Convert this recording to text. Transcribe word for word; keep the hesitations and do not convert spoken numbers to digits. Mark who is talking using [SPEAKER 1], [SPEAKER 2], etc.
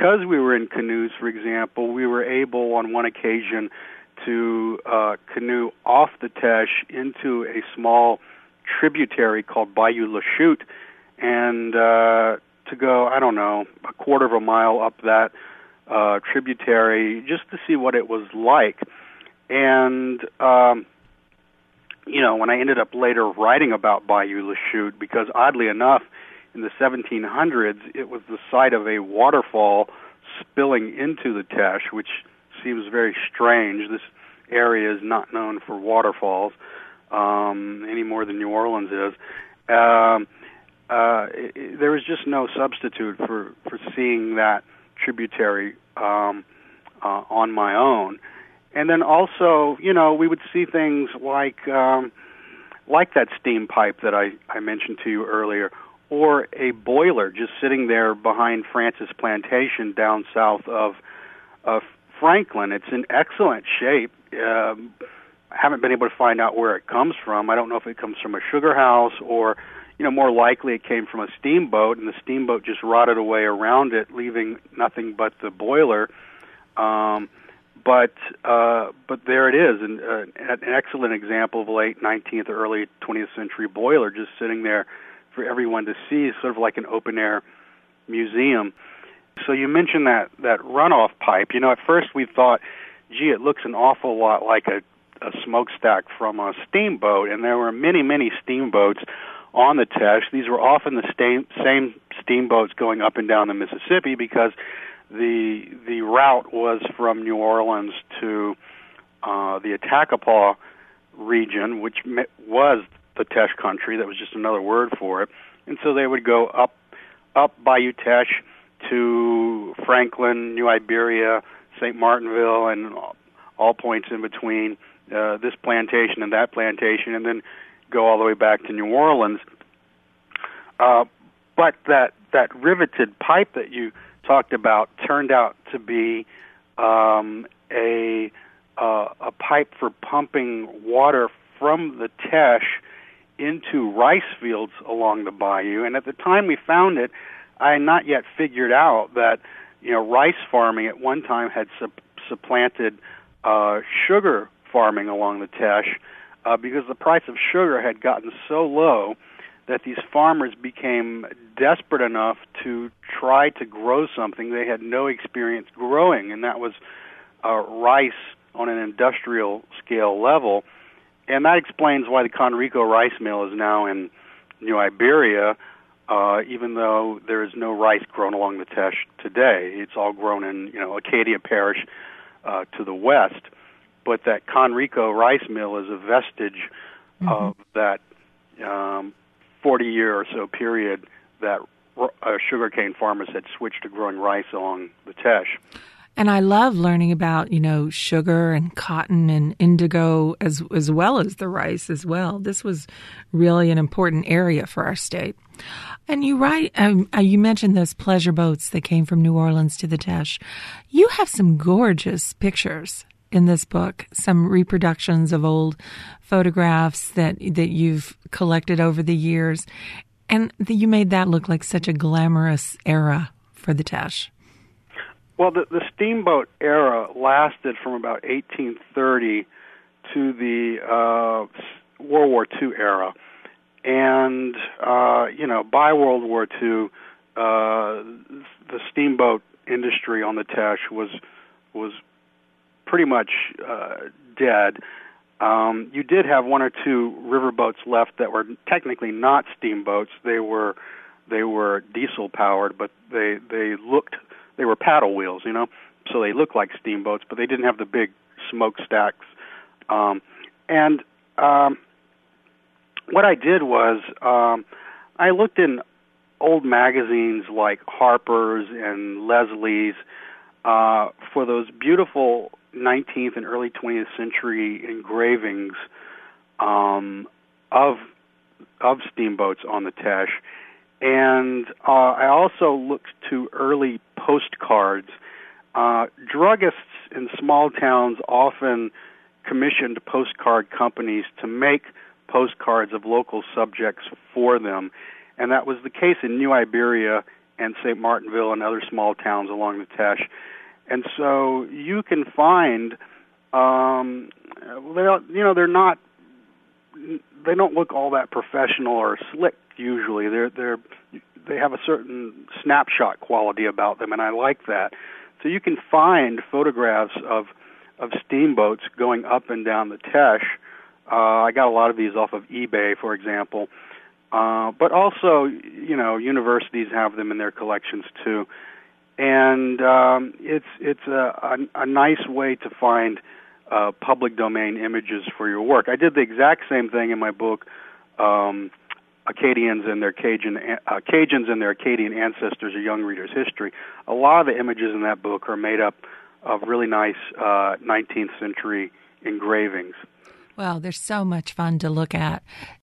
[SPEAKER 1] because we were in canoes, for example, we were able on one occasion to uh, canoe off the Teche into a small tributary called Bayou Lachute, and uh, to go, I don't know, a quarter of a mile up that uh, tributary just to see what it was like. And, um, you know, when I ended up later writing about Bayou Lachute, because oddly enough, in the seventeen hundreds, it was the site of a waterfall spilling into the Teche, which seems very strange. This area is not known for waterfalls um, any more than New Orleans is. Um, uh, it, it, there was just no substitute for, for seeing that tributary um, uh, on my own. And then also, you know, we would see things like um, like that steam pipe that I, I mentioned to you earlier, or a boiler just sitting there behind Francis Plantation down south of of Franklin. It's in excellent shape. Um, I haven't been able to find out where it comes from. I don't know if it comes from a sugar house or, you know, more likely it came from a steamboat, and the steamboat just rotted away around it, leaving nothing but the boiler. Um, but uh, but there it is, and uh, an excellent example of a late nineteenth or early twentieth century boiler just sitting there for everyone to see, sort of like an open-air museum. So you mentioned that, that runoff pipe. You know, at first we thought, gee, it looks an awful lot like a, a smokestack from a steamboat, and there were many, many steamboats on the Teche. These were often the same, same steamboats going up and down the Mississippi because the the route was from New Orleans to uh, the Attakapaw region, which was the Teche country. That was just another word for it. And so they would go up up Bayou Teche to Franklin, New Iberia, Saint Martinville, and all points in between, uh, this plantation and that plantation, and then go all the way back to New Orleans. Uh, but that, that riveted pipe that you talked about turned out to be um, a, uh, a pipe for pumping water from the Teche into rice fields along the bayou. And at the time we found it, I had not yet figured out that, you know, rice farming at one time had su- supplanted uh, sugar farming along the Teche uh, because the price of sugar had gotten so low that these farmers became desperate enough to try to grow something they had no experience growing, and that was uh, rice on an industrial scale level. And that explains why the Conrico rice mill is now in New Iberia, uh, even though there is no rice grown along the Teche today. It's all grown in, you know, Acadia Parish uh, to the west. But that Conrico rice mill is a vestige mm-hmm. of that um, forty-year or so period that uh, sugarcane farmers had switched to growing rice along the Teche.
[SPEAKER 2] And I love learning about, you know, sugar and cotton and indigo as as well as the rice as well. This was really an important area for our state. And you write, um, uh, you mentioned those pleasure boats that came from New Orleans to the Teche. You have some gorgeous pictures in this book, some reproductions of old photographs that that you've collected over the years. And the, you made that look like such a glamorous era for the Teche.
[SPEAKER 1] Well, the, the steamboat era lasted from about eighteen thirty to the uh, World War Two era. And, uh, you know, by World War Two, uh, the steamboat industry on the Teche was was pretty much uh, dead. Um, you did have one or two riverboats left that were technically not steamboats. They were they were diesel powered, but they they looked they were paddle wheels, you know, so they looked like steamboats, but they didn't have the big smokestacks. Um, and um, what I did was um, I looked in old magazines like Harper's and Leslie's uh, for those beautiful nineteenth and early twentieth century engravings um, of of steamboats on the Teche. And uh, I also looked to early postcards. Uh, druggists in small towns often commissioned postcard companies to make postcards of local subjects for them. And that was the case in New Iberia and Saint Martinville and other small towns along the Teche. And so you can find, um, they, you know, they're not, they don't look all that professional or slick usually. They're they're they have a certain snapshot quality about them, and I like that. So you can find photographs of of steamboats going up and down the Teche. Uh, I got a lot of these off of eBay, for example. Uh, but also, you know, universities have them in their collections too. And um, it's it's a, a, a nice way to find uh, public domain images for your work. I did the exact same thing in my book, um, Acadians and their Cajun uh, Cajuns and their Acadian Ancestors: A Young Reader's History. A lot of the images in that book are made up of really nice uh, nineteenth century engravings.
[SPEAKER 2] Well, they're so much fun to look at.